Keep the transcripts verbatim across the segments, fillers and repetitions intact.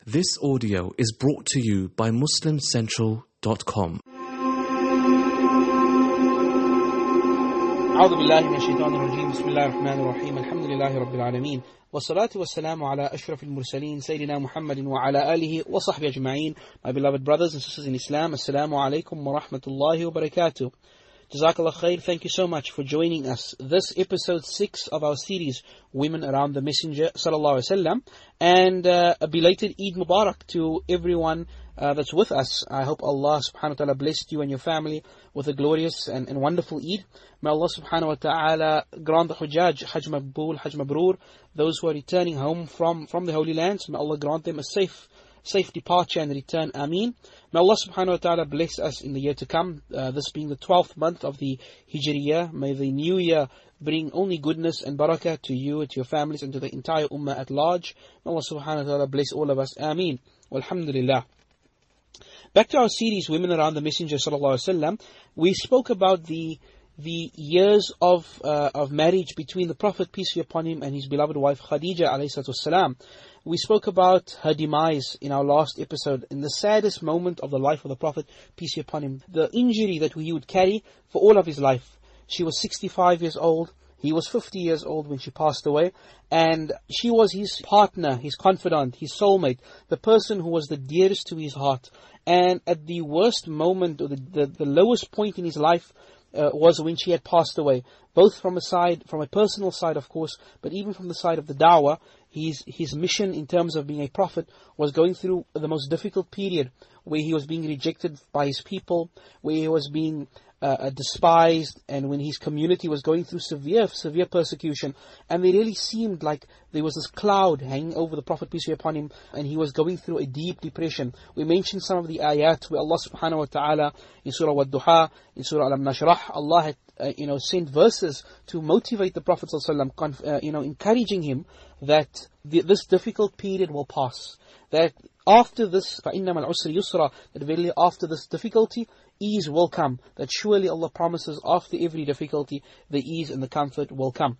This audio is brought to you by Muslim Central dot com. أعوذ بالله من الشيطان الرجيم بسم الله الرحمن الرحيم الحمد لله رب العالمين والصلاة والسلام على أشرف المرسلين سيدنا محمد وعلى آله وصحبه أجمعين. My beloved brothers and sisters in Islam, Assalamu alaikum wa rahmatullahi wa barakatuh. Jazakallah khair, thank you so much for joining us. This episode six of our series, Women Around the Messenger Sallallahu Alaihi Wasallam, and uh, a belated Eid Mubarak to everyone uh, that's with us. I hope Allah subhanahu wa ta'ala blessed you and your family with a glorious and, and wonderful Eid. May Allah subhanahu wa ta'ala grant the Hujjaj, Hajj Maqbool, Hajj Mabrur, those who are returning home from, from the Holy Lands, may Allah grant them a safe safe departure and return. Ameen. May Allah subhanahu wa ta'ala bless us in the year to come, uh, this being the twelfth month of the Hijri year. May the new year bring only goodness and barakah to you, to your families, and to the entire ummah at large. May Allah subhanahu wa ta'ala bless all of us. Ameen. Walhamdulillah. Back to our series, Women Around the Messenger Sallallahu Alaihi Wasallam. We spoke about the the years of uh, of marriage between the Prophet, peace be upon him, and his beloved wife Khadija alayhi salatu wassalam. We spoke about her demise in our last episode, in the saddest moment of the life of the Prophet, peace be upon him. The injury that he would carry for all of his life. She was sixty-five years old. He was fifty years old when she passed away. And she was his partner, his confidant, his soulmate, the person who was the dearest to his heart. And at the worst moment, or the, the, the lowest point in his life, Uh, was when she had passed away, both from a side, from a personal side of course, but even from the side of the da'wah. His, his mission in terms of being a prophet was going through the most difficult period, where he was being rejected by his people, where he was being uh, despised, and when his community was going through severe, severe persecution. And it really seemed like there was this cloud hanging over the Prophet, peace be upon him, and he was going through a deep depression. We mentioned some of the ayat where Allah subhanahu wa ta'ala, in Surah Wad-Duha, in Surah Al-Nashrah, Allah had uh, you know, sent verses to motivate the Prophet sallallahu alaihi wasallam, uh, you know, encouraging him that the, this difficult period will pass. That after this, فَإِنَّمَا الْعُسْرِ يُسْرًا, that really after this difficulty, ease will come. That surely Allah promises after every difficulty, the ease and the comfort will come.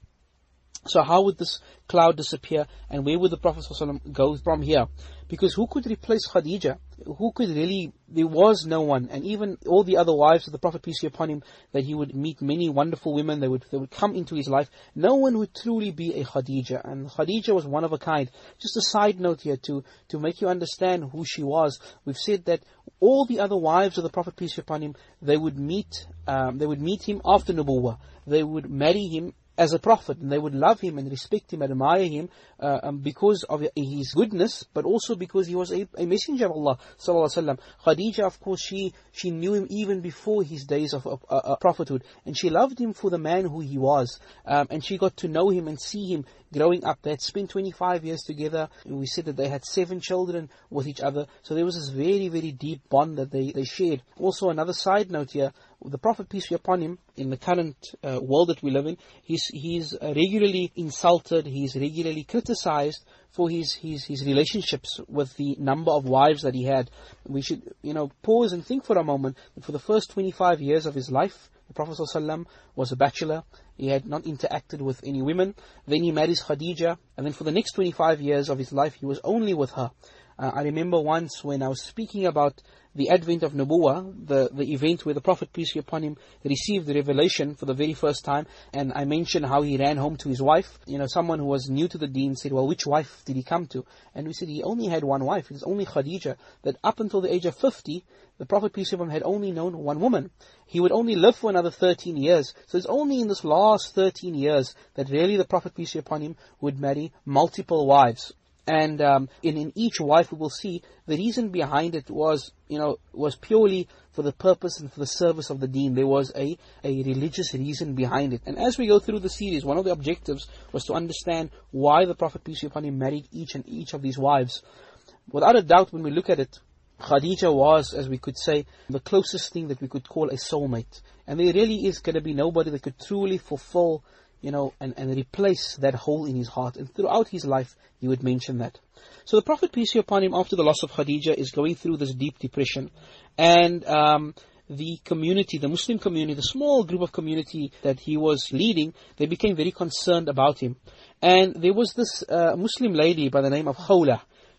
So how would this cloud disappear, and where would the Prophet ﷺ go from here? Because who could replace Khadija? Who could really, there was no one. And even all the other wives of the Prophet, peace be upon him, that he would meet many wonderful women, they would, they would come into his life. No one would truly be a Khadija. And Khadija was one of a kind. Just a side note here to, to make you understand who she was. We've said that all the other wives of the Prophet, peace be upon him, they would meet, um, they would meet him after Nubuwwah. They would marry him as a prophet, and they would love him and respect him and admire him uh, um, because of his goodness, but also because he was a, a messenger of Allah sallallahu alaihi wasallam. Khadija, of course, she she knew him even before his days of uh, uh, prophethood, and she loved him for the man who he was, um, and she got to know him and see him growing up. They had spent twenty-five years together, and we said that they had seven children with each other, so there was this very, very deep bond that they, they shared. Also, another side note here, the Prophet, peace be upon him, in the current uh, world that we live in, he's, he's uh, regularly insulted, he's regularly criticized for his, his, his relationships with the number of wives that he had. We should, you know, pause and think for a moment that for the first twenty-five years of his life, the Prophet ﷺ was a bachelor. He had not interacted with any women. Then he marries Khadija, and then for the next twenty-five years of his life, he was only with her. Uh, I remember once when I was speaking about the advent of Nubuwwah, the, the event where the Prophet, peace be upon him, received the revelation for the very first time, and I mentioned how he ran home to his wife. You know, someone who was new to the deen said, well, which wife did he come to? And we said he only had one wife. It was only Khadija. That up until the age of fifty, the Prophet, peace be upon him, had only known one woman. He would only live for another thirteen years. So it's only in this last thirteen years that really the Prophet, peace be upon him, would marry multiple wives. And um, in, in each wife we will see the reason behind it was, you know, was purely for the purpose and for the service of the deen. There was a, a religious reason behind it. And as we go through the series, one of the objectives was to understand why the Prophet, peace be upon him, married each and each of these wives. Without a doubt, when we look at it, Khadija was, as we could say, the closest thing that we could call a soulmate. And there really is going to be nobody that could truly fulfill, you know, and, and replace that hole in his heart. And throughout his life, he would mention that. So the Prophet, peace be upon him, after the loss of Khadija, is going through this deep depression. And um, the community, the Muslim community, the small group of community that he was leading, they became very concerned about him. And there was this uh, Muslim lady by the name of Khawla.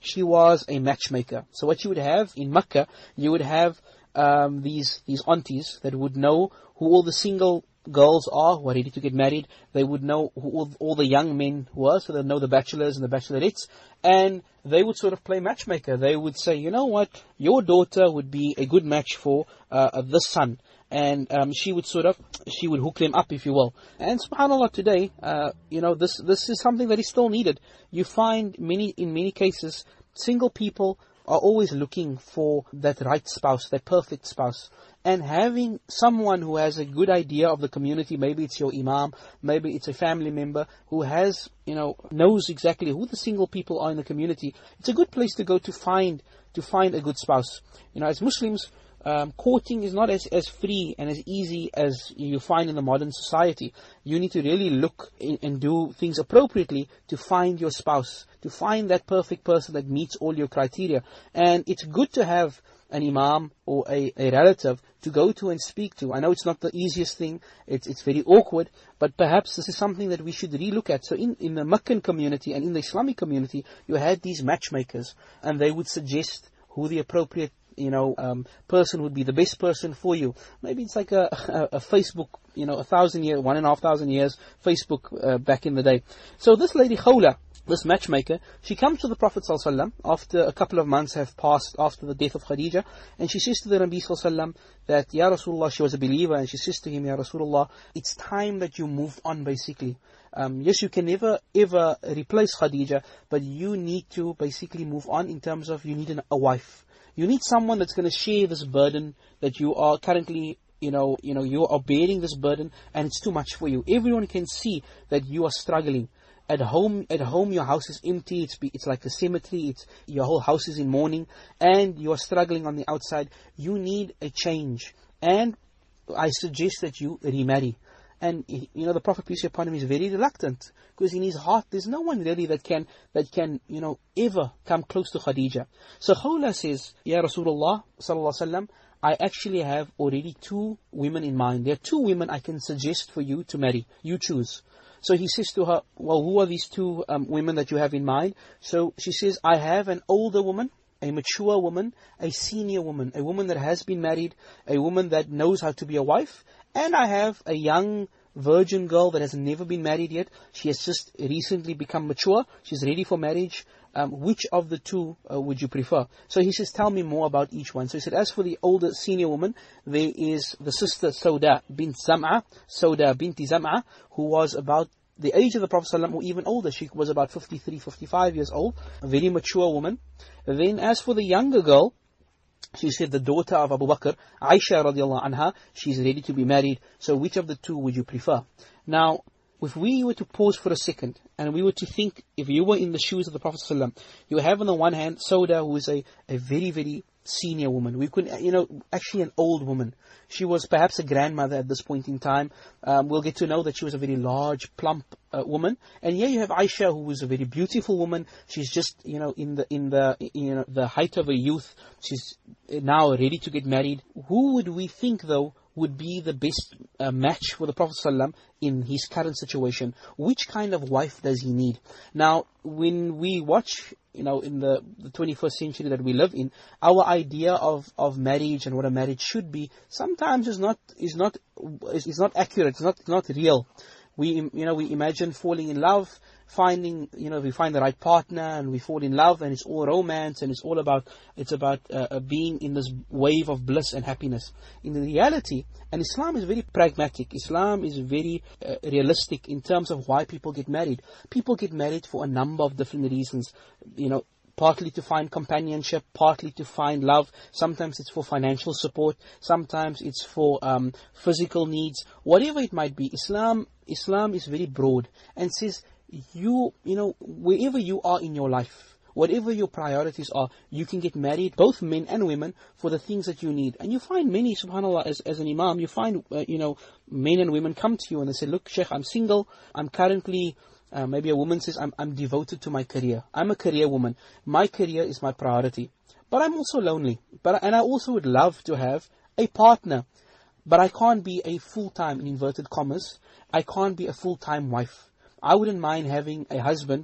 she was a matchmaker. So what you would have in Makkah, you would have um, these these aunties that would know who all the single girls are who are ready to get married. They would know who all, all the young men were, so they'd know the bachelors and the bachelorettes, and they would sort of play matchmaker. They would say, you know what, your daughter would be a good match for uh, this son. And um, she would sort of, she would hook them up, if you will. And subhanAllah, today, uh, you know, this this is something that is still needed. You find many, in many cases, single people are always looking for that right spouse, that perfect spouse. And having someone who has a good idea of the community, maybe it's your imam, maybe it's a family member who has, you know, knows exactly who the single people are in the community. It's a good place to go to find to find a good spouse. You know, as Muslims, Um, courting is not as, as free and as easy as you find in the modern society. You need to really look in, and do things appropriately to find your spouse, to find that perfect person that meets all your criteria. And it's good to have an imam or a, a relative to go to and speak to. I know it's not the easiest thing, it's it's very awkward, but perhaps this is something that we should relook at. So in, in the Meccan community and in the Islamic community, you had these matchmakers, and they would suggest who the appropriate you know, um, person would be the best person for you. Maybe it's like a, a, a Facebook, you know, a thousand year, one and a half thousand years Facebook uh, back in the day. So this lady Khawla, this matchmaker, she comes to the Prophet ﷺ after a couple of months have passed after the death of Khadija, and she says to the Nabi ﷺ that, Ya Rasulullah, she was a believer, and she says to him, Ya Rasulullah, it's time that you moved on, basically. Um, yes, you can never ever replace Khadija, but you need to basically move on in terms of you need an, a wife. You need someone that's going to share this burden that you are currently, you know, you know, you are bearing this burden, and it's too much for you. Everyone can see that you are struggling. At home, at home, your house is empty. It's it's like a cemetery. It's your whole house is in mourning, and you are struggling on the outside. You need a change, and I suggest that you remarry. And you know, the Prophet, peace be upon him, is very reluctant, because in his heart there's no one really that can that can you know ever come close to Khadija. So Khawla says, Ya Rasulullah sallallahu alaihi wasallam, I actually have already two women in mind. There are two women I can suggest for you to marry. You choose. So he says to her, well, who are these two um, women that you have in mind? So she says, I have an older woman, a mature woman, a senior woman, a woman that has been married, a woman that knows how to be a wife, and I have a young virgin girl that has never been married yet. She has just recently become mature. She's ready for marriage. Um, which of the two uh, would you prefer? So he says, tell me more about each one. So he said, as for the older senior woman, there is the sister Sauda bint Zam'a, Sauda binti Zam'a, who was about the age of the Prophet ﷺ, or even older. She was about fifty-three, fifty-five years old, a very mature woman. Then as for the younger girl, she said the daughter of Abu Bakr, Aisha radiallahu anha, she's ready to be married. So which of the two would you prefer? Now, if we were to pause for a second, and we were to think, if you were in the shoes of the Prophet ﷺ, you have on the one hand Sauda, who is a, a very, very senior woman. We could, you know, actually an old woman. She was perhaps a grandmother at this point in time. Um, we'll get to know that she was a very large, plump uh, woman. And here you have Aisha, who is a very beautiful woman. She's just, you know, in the in the you know the height of her youth. She's now ready to get married. Who would we think, though, would be the best uh, match for the Prophet ﷺ in his current situation? Which kind of wife does he need? Now, when we watch, you know, in the, the twenty-first century that we live in, our idea of, of marriage and what a marriage should be sometimes is not is not is, is not accurate. It's not not real. We you know we imagine falling in love, finding you know we find the right partner and we fall in love, and it's all romance and it's all about it's about uh, being in this wave of bliss and happiness. In reality, and Islam is very pragmatic. Islam is very uh, realistic in terms of why people get married. People get married for a number of different reasons. You know. Partly to find companionship, partly to find love. Sometimes it's for financial support. Sometimes it's for um, physical needs. Whatever it might be, Islam Islam is very broad and says, you you know, wherever you are in your life, whatever your priorities are, you can get married, both men and women, for the things that you need. And you find many, subhanAllah, as, as an imam, you find, uh, you know, men and women come to you and they say, look, Sheikh, I'm single. I'm currently... Uh, maybe a woman says, I'm, I'm devoted to my career. I'm a career woman. My career is my priority. But I'm also lonely. But And I also would love to have a partner. But I can't be a full-time, in inverted commas, I can't be a full-time wife. I wouldn't mind having a husband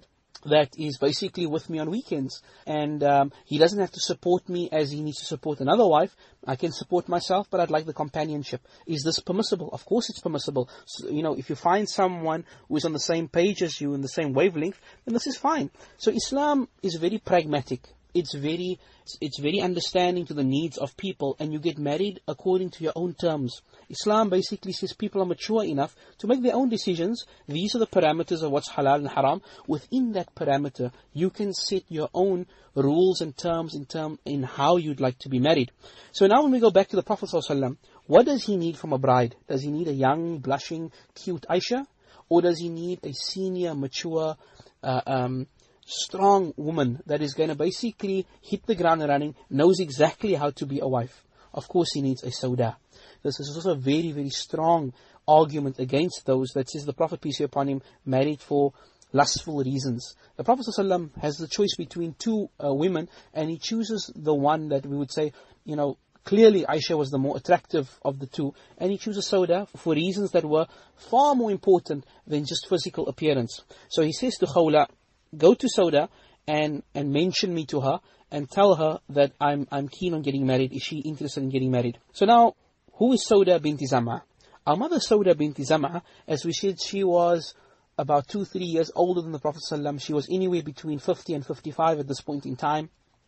that is basically with me on weekends. And um, he doesn't have to support me as he needs to support another wife. I can support myself, but I'd like the companionship. Is this permissible? Of course it's permissible. So, you know, if you find someone who is on the same page as you, in the same wavelength, then this is fine. So Islam is very pragmatic. It's very, it's very understanding to the needs of people, and you get married according to your own terms. Islam basically says people are mature enough to make their own decisions. These are the parameters of what's halal and haram. Within that parameter, you can set your own rules and terms in term in how you'd like to be married. So now when we go back to the Prophet ﷺ, what does he need from a bride? Does he need a young, blushing, cute Aisha? Or does he need a senior, mature, uh, um, strong woman that is going to basically hit the ground running, knows exactly how to be a wife? Of course he needs a Sauda. This is also a very, very strong argument against those that says the Prophet, peace be upon him, married for lustful reasons. The Prophet ﷺ has the choice between two uh, women, and he chooses the one that we would say, you know, clearly Aisha was the more attractive of the two, and he chooses Sauda for reasons that were far more important than just physical appearance. So he says to Khawla, go to Sauda and, and mention me to her and tell her that I'm I'm keen on getting married. Is she interested in getting married? So now, who is Sauda binti Zam'a? Our mother Sauda binti Zam'a, as we said, she was about two, three years older than the Prophet ﷺ. She was anywhere between fifty and fifty-five at this point in time.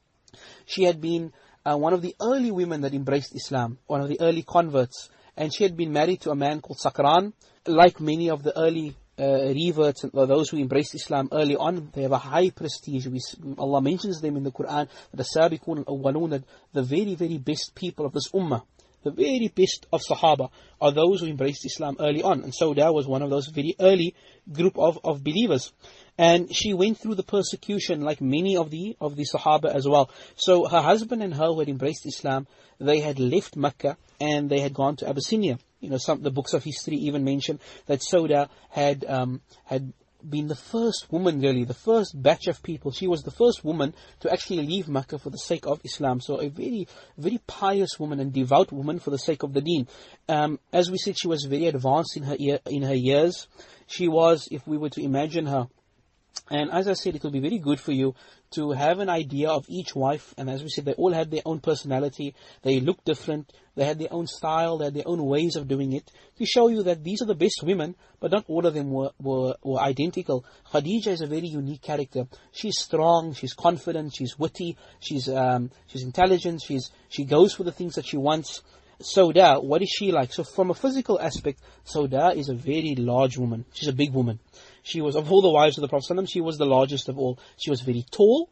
She had been uh, one of the early women that embraced Islam, one of the early converts. And she had been married to a man called Sakran. Like many of the early Uh, reverts, or those who embraced Islam early on, they have a high prestige. We, Allah mentions them in the Quran, the Sabiqun al-Awwalun, the very, very best people of this ummah, the very best of Sahaba, are those who embraced Islam early on. And Sauda was one of those very early group of, of believers. And she went through the persecution like many of the of the Sahaba as well. So her husband and her who had embraced Islam, they had left Mecca and they had gone to Abyssinia. You know, some the books of history even mention that Sauda had um, had been the first woman, really, the first batch of people. She was the first woman to actually leave Mecca for the sake of Islam. So a very, very pious woman and devout woman for the sake of the deen. Um, as we said, she was very advanced in her ear, in her years. She was, if we were to imagine her, and as I said, it will be very good for you to have an idea of each wife. And as we said, they all had their own personality. They looked different. They had their own style. They had their own ways of doing it, to show you that these are the best women, but not all of them were, were, were identical. Khadija is a very unique character. She's strong. She's confident. She's witty. She's um, she's intelligent. She's she goes for the things that she wants. Sauda, what is she like? So from a physical aspect, Sauda is a very large woman. She's a big woman. She was, of all the wives of the Prophet ﷺ, she was the largest of all. She was very tall,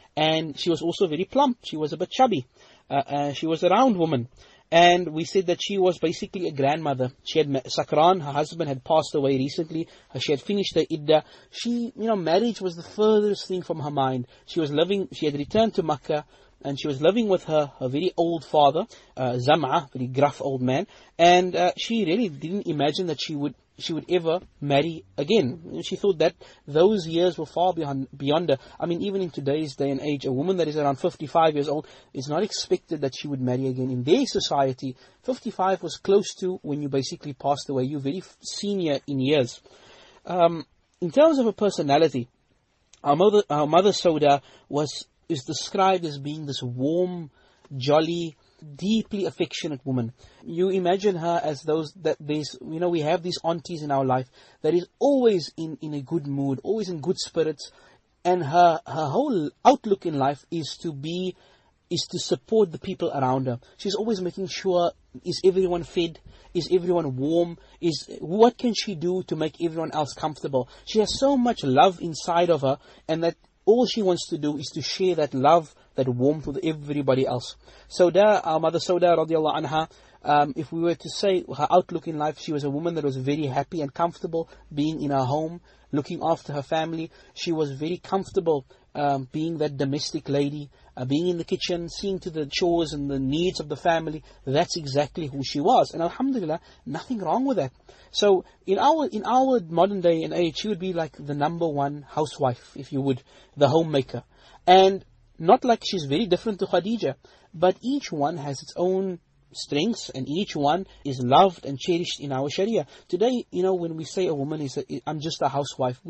and she was also very plump. She was a bit chubby. Uh, uh, she was a round woman. And we said that she was basically a grandmother. She had, Sakran, her husband, had passed away recently. She had finished her iddah. She, you know, marriage was the furthest thing from her mind. She was living, she had returned to Makkah, and she was living with her, her very old father, uh, Zam'a, very gruff old man. And uh, she really didn't imagine that she would she would ever marry again. She thought that those years were far beyond, beyond her. I mean, even in today's day and age, a woman that is around fifty-five years old is not expected that she would marry again. In their society, fifty-five was close to when you basically passed away. You're very senior in years. Um, in terms of her personality, our mother, our mother Sauda was is described as being this warm, jolly, deeply affectionate woman. You imagine her as those that there's, you know, we have these aunties in our life that is always in, in a good mood, always in good spirits, and her her whole outlook in life is to be is to support the people around her. She's always making sure, is everyone fed? Is everyone warm? Is what can she do to make everyone else comfortable? She has so much love inside of her, and that all she wants to do is to share that love, that warmth with everybody else. Sauda, our mother Sauda radiallahu anha, um, if we were to say her outlook in life, she was a woman that was very happy and comfortable being in her home, looking after her family. She was very comfortable um, being that domestic lady, uh, being in the kitchen, seeing to the chores and the needs of the family. That's exactly who she was. And alhamdulillah, nothing wrong with that. So in our in our modern day and age, she would be like the number one housewife, if you would, the homemaker. And not like she's very different to Khadija, but each one has its own strengths, and each one is loved and cherished in our Sharia. Today, you know, when we say a woman is, a, I'm just a housewife, we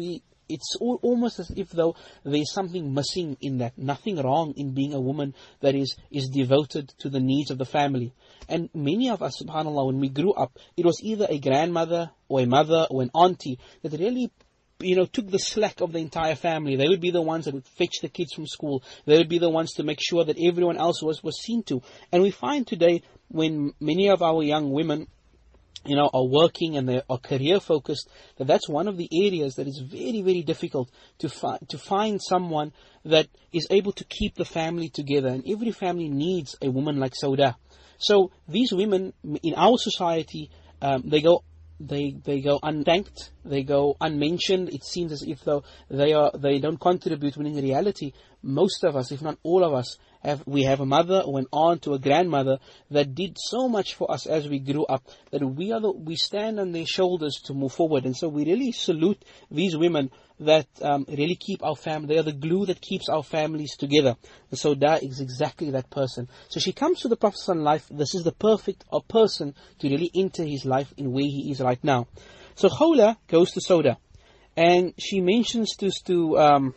it's all, almost as if though there's something missing in that. Nothing wrong in being a woman that is, is devoted to the needs of the family. And many of us, subhanAllah, when we grew up, it was either a grandmother or a mother or an auntie that really, you know, took the slack of the entire family. They would be the ones that would fetch the kids from school. They would be the ones to make sure that everyone else was, was seen to. And we find today, when many of our young women, you know, are working and they are career focused, that that's one of the areas that is very, very difficult to find, to find someone that is able to keep the family together. And every family needs a woman like Sauda. So these women in our society, um, they go They they go unthanked, they go unmentioned. It seems as if though they are they don't contribute, when in reality, most of us, if not all of us, have we have a mother or an aunt or a grandmother that did so much for us as we grew up, that we are the, we stand on their shoulders to move forward. And so we really salute these women that um, really keep our family. They are the glue that keeps our families together. And so that is exactly that person. So she comes to the Prophet's life. This is the perfect uh, person to really enter his life in where he is right now. So Khawla goes to Sauda, and she mentions to to um,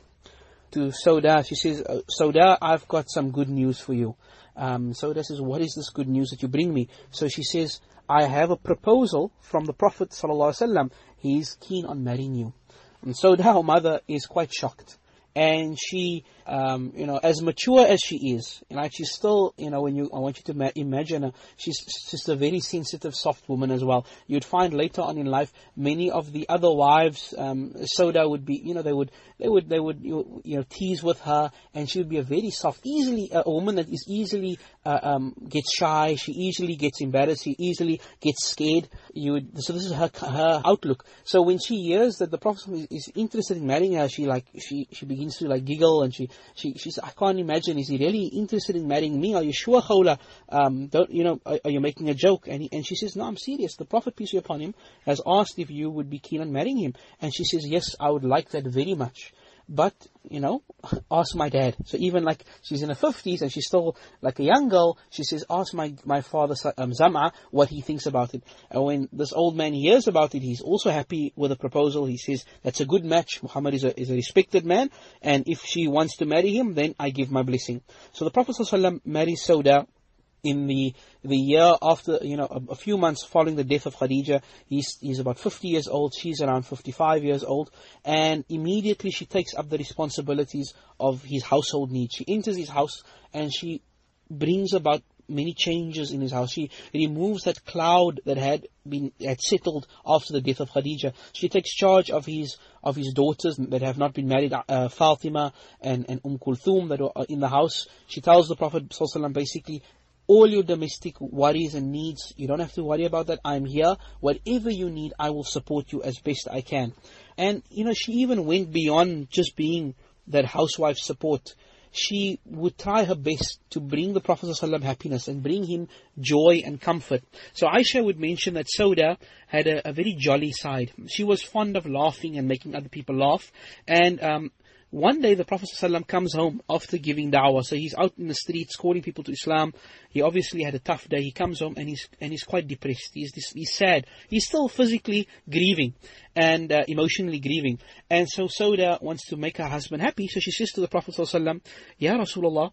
to Sauda. She says, "Sauda, I've got some good news for you." Um, Sauda says, "What is this good news that you bring me?" So she says, "I have a proposal from the Prophet sallallahu alaihi wasallam. He's keen on marrying you." And Sauda, her mother, is quite shocked. And she, um, you know, as mature as she is, you know, she's still, you know, when you, I want you to ma- imagine her, she's just a very sensitive, soft woman as well. You'd find later on in life, many of the other wives, um, Sauda would be, you know, they would, they would, they would, you, you know, tease with her, and she would be a very soft, easily, uh, a woman that is easily, uh, um, gets shy, she easily gets embarrassed, she easily gets scared. You would, so this is her, her outlook. So when she hears that the Prophet is, is interested in marrying her, she like, she, she begins begins to like giggle, and she, she, she says, "I can't imagine, is he really interested in marrying me? Are you sure, Khawla? Um, don't, you know, are, are you making a joke?" And, he, and she says, "No, I'm serious. The Prophet, peace be upon him, has asked if you would be keen on marrying him." And she says, "Yes, I would like that very much. But, you know, ask my dad." So even like she's in her fifties and she's still like a young girl, she says, "Ask my, my father, um, Zam'a, what he thinks about it." And when this old man hears about it, he's also happy with the proposal. He says, "That's a good match. Muhammad is a, is a respected man. And if she wants to marry him, then I give my blessing." So the Prophet ﷺ marries Sauda in the the year after, you know, a, a few months following the death of Khadija. He's he's about fifty years old, she's around fifty-five years old, and immediately she takes up the responsibilities of his household needs. She enters his house and she brings about many changes in his house. She removes that cloud that had been had settled after the death of Khadija. She takes charge of his of his daughters that have not been married, uh, Fatima and, and Umm Kulthum, that are in the house. She tells the Prophet ﷺ basically, all your domestic worries and needs, you don't have to worry about that. I'm here. Whatever you need, I will support you as best I can. And, you know, she even went beyond just being that housewife support. She would try her best to bring the Prophet ﷺ happiness and bring him joy and comfort. So Aisha would mention that Sauda had a, a very jolly side. She was fond of laughing and making other people laugh. And um, one day the Prophet ﷺ comes home after giving da'wah. So he's out in the streets calling people to Islam. He obviously had a tough day. He comes home and he's and he's quite depressed. He's he's sad. He's still physically grieving and uh, emotionally grieving. And so Sauda wants to make her husband happy. So she says to the Prophet ﷺ, "Ya Rasulullah,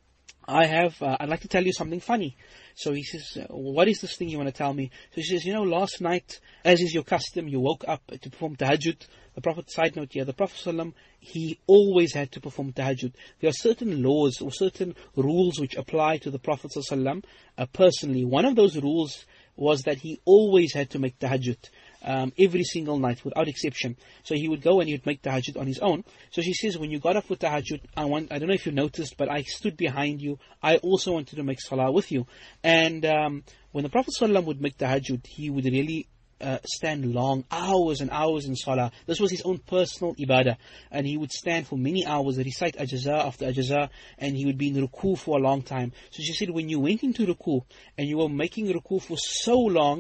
I have, uh, I'd like to tell you something funny." So he says, "What is this thing you want to tell me?" So she says, "You know, last night, as is your custom, you woke up to perform tahajjud." The Prophet, side note here, the Prophet ﷺ, he always had to perform tahajjud. There are certain laws or certain rules which apply to the Prophet ﷺ uh, personally. One of those rules was that he always had to make tahajjud. Um, every single night, without exception. So he would go and he would make tahajjud on his own. So she says, when you got up for tahajjud, I want, I don't know if you noticed, but I stood behind you. I also wanted to make salah with you. And um, when the Prophet ﷺ would make tahajjud, he would really uh, stand long, hours and hours in salah. This was his own personal ibadah. And he would stand for many hours, recite ajza after ajza, and he would be in ruku for a long time. So she said, when you went into ruku, and you were making ruku for so long,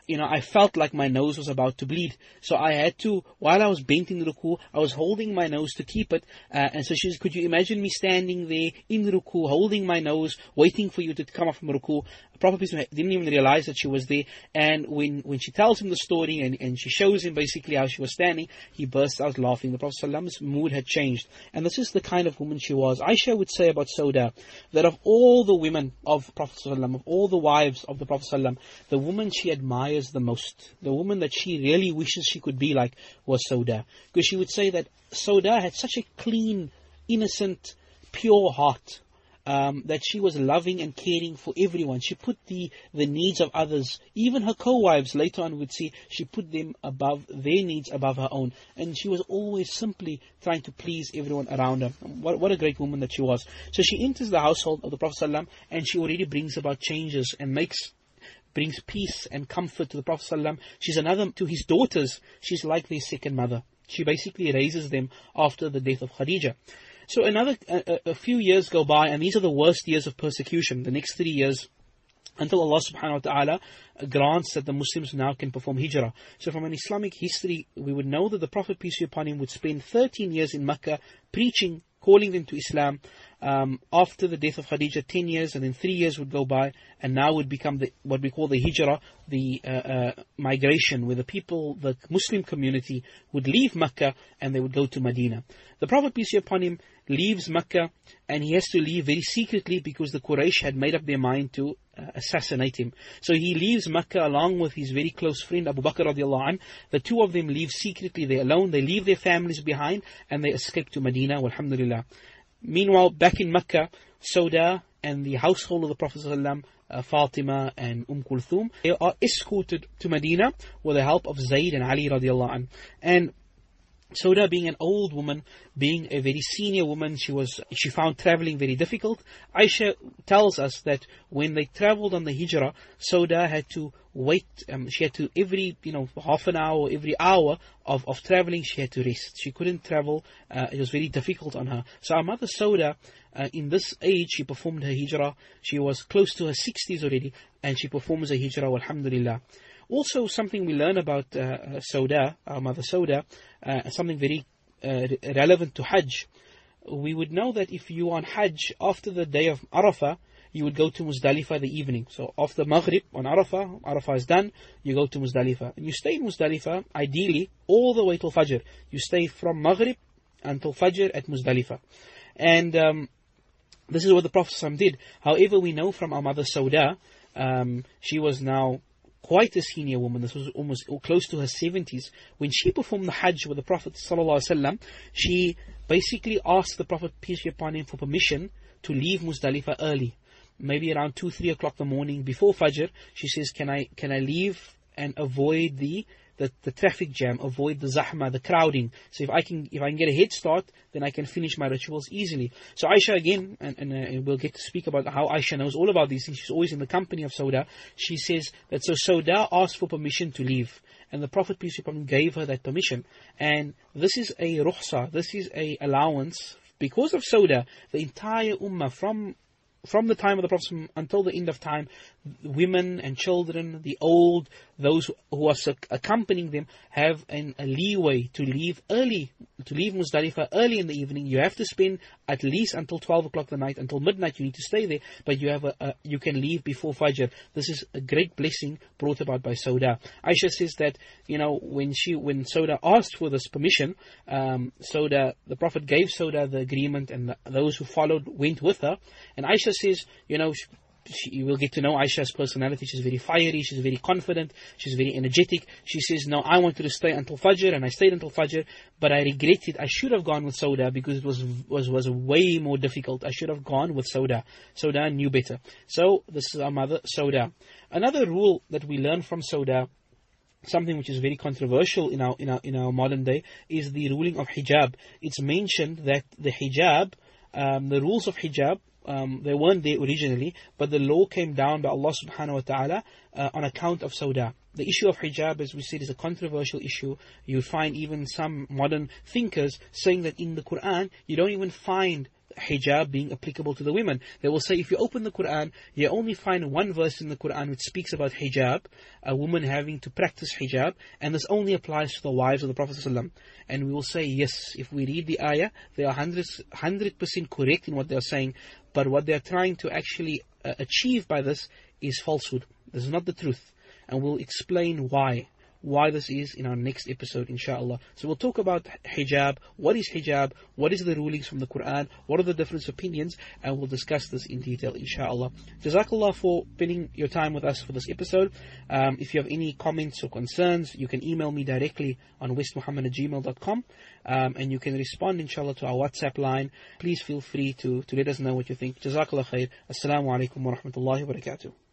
you know, I felt like my nose was about to bleed. So I had to, while I was bent in ruku, I was holding my nose to keep it. Uh, and so she says, could you imagine me standing there in ruku, holding my nose, waiting for you to come up from ruku? Prophet didn't even realize that she was there. And when, when she tells him the story and, and she shows him basically how she was standing, he bursts out laughing. The Prophet ﷺ's mood had changed. And this is the kind of woman she was. Aisha would say about Sauda that of all the women of Prophet ﷺ, of all the wives of the Prophet ﷺ, the woman she admires the most, the woman that she really wishes she could be like, was Sauda. Because she would say that Sauda had such a clean, innocent, pure heart. Um, that she was loving and caring for everyone. She put the, the needs of others, even her co-wives, later on would see, she put them above, their needs above her own. And she was always simply trying to please everyone around her. What, what a great woman that she was. So she enters the household of the Prophet ﷺ, and she already brings about changes and makes brings peace and comfort to the Prophet ﷺ. She's another, to his daughters, she's like their second mother. She basically raises them after the death of Khadija. So another a, a few years go by, and these are the worst years of persecution, the next three years, until Allah subhanahu wa ta'ala grants that the Muslims now can perform hijrah. So from an Islamic history, we would know that the Prophet, peace be upon him, would spend thirteen years in Mecca preaching, calling them to Islam. Um, after the death of Khadija, ten years, and then three years would go by, and now would become the, what we call the hijrah, the uh, uh, migration, where the people, the Muslim community, would leave Mecca and they would go to Medina. The Prophet, peace be upon him, leaves Mecca, and he has to leave very secretly because the Quraysh had made up their mind to uh, assassinate him. So he leaves Mecca along with his very close friend Abu Bakr radiallahu anh. The two of them leave secretly, they're alone, they leave their families behind, and they escape to Medina, walhamdulillah. Meanwhile, back in Mecca, Sauda and the household of the Prophet ﷺ, uh, Fatima and Umm Kulthum, they are escorted to Medina with the help of Zayd and Ali radiallahu anh. And Sauda, being an old woman, being a very senior woman, she was she found traveling very difficult. Aisha tells us that when they traveled on the hijrah, Sauda had to wait, um, she had to, every, you know, half an hour, every hour of, of traveling, she had to rest. She couldn't travel, uh, it was very difficult on her. So our mother Sauda, uh, in this age, she performed her hijrah. She was close to her sixties already, and she performs her hijrah, alhamdulillah. Also, something we learn about uh, Sauda, our mother Sauda, uh, something very uh, relevant to Hajj. We would know that if you are on Hajj after the day of Arafah, you would go to Muzdalifah the evening. So after Maghrib on Arafah, Arafah is done, you go to Muzdalifah. And you stay in Muzdalifah, ideally, all the way till Fajr. You stay from Maghrib until Fajr at Muzdalifah. And um, this is what the Prophet did. However, we know from our mother Sauda, um, she was now quite a senior woman. This was almost close to her seventies. When she performed the Hajj with the Prophet ﷺ, she basically asked the Prophet, peace be upon him, for permission to leave Muzdalifah early. Maybe around two, three o'clock in the morning before Fajr. She says, can I can I leave and avoid the, the the traffic jam, avoid the zahma, the crowding. So if I can if I can get a head start, then I can finish my rituals easily. So Aisha again, and, and uh, we'll get to speak about how Aisha knows all about these things. She's always in the company of Sauda. She says that so Sauda asked for permission to leave, and the Prophet, peace be upon him, gave her that permission. And this is a rukhsa, this is a allowance. Because of Sauda, the entire ummah, from From the time of the Prophet until the end of time, women and children, the old, those who are accompanying them, have an, a leeway to leave early, to leave Muzdalifah early in the evening. You have to spend at least until twelve o'clock the night, until midnight you need to stay there, but you have a, a, you can leave before Fajr. This is a great blessing brought about by Sauda. Aisha says that, you know, when she, when Sauda asked for this permission, um, Sauda, the Prophet gave Sauda the agreement, and the, those who followed went with her. And Aisha says, you know, she, she, you will get to know Aisha's personality. She's very fiery, she's very confident, she's very energetic. She says, no, I wanted to stay until Fajr, and I stayed until Fajr, but I regretted, I should have gone with Sauda, because it was, was, was way more difficult. I should have gone with Sauda. Sauda knew better. So, this is our mother, Sauda. Another rule that we learn from Sauda, something which is very controversial in our, in our, in our modern day, is the ruling of hijab. It's mentioned that the hijab, um, the rules of hijab, Um, they weren't there originally, but the law came down by Allah subhanahu wa ta'ala uh, on account of Sauda. The issue of hijab, as we said, is a controversial issue. You find even some modern thinkers saying that in the Quran, you don't even find hijab being applicable to the women. They will say if you open the Quran, you only find one verse in the Quran which speaks about hijab, a woman having to practice hijab, and this only applies to the wives of the Prophet ﷺ. And we will say, yes, if we read the ayah, they are one hundred percent correct in what they are saying, but what they are trying to actually uh, achieve by this is falsehood. This is not the truth. And we'll explain why. Why this is in our next episode, inshallah. So we'll talk about hijab, what is hijab, what is the rulings from the Quran, what are the different opinions, and we'll discuss this in detail, inshallah. Jazakallah for spending your time with us for this episode. Um, if you have any comments or concerns, you can email me directly on westmuhammad at gmail dot com, um, and you can respond, inshallah, to our WhatsApp line. Please feel free to, to let us know what you think. Jazakallah khair. Assalamu alaikum wa rahmatullahi wa barakatuh.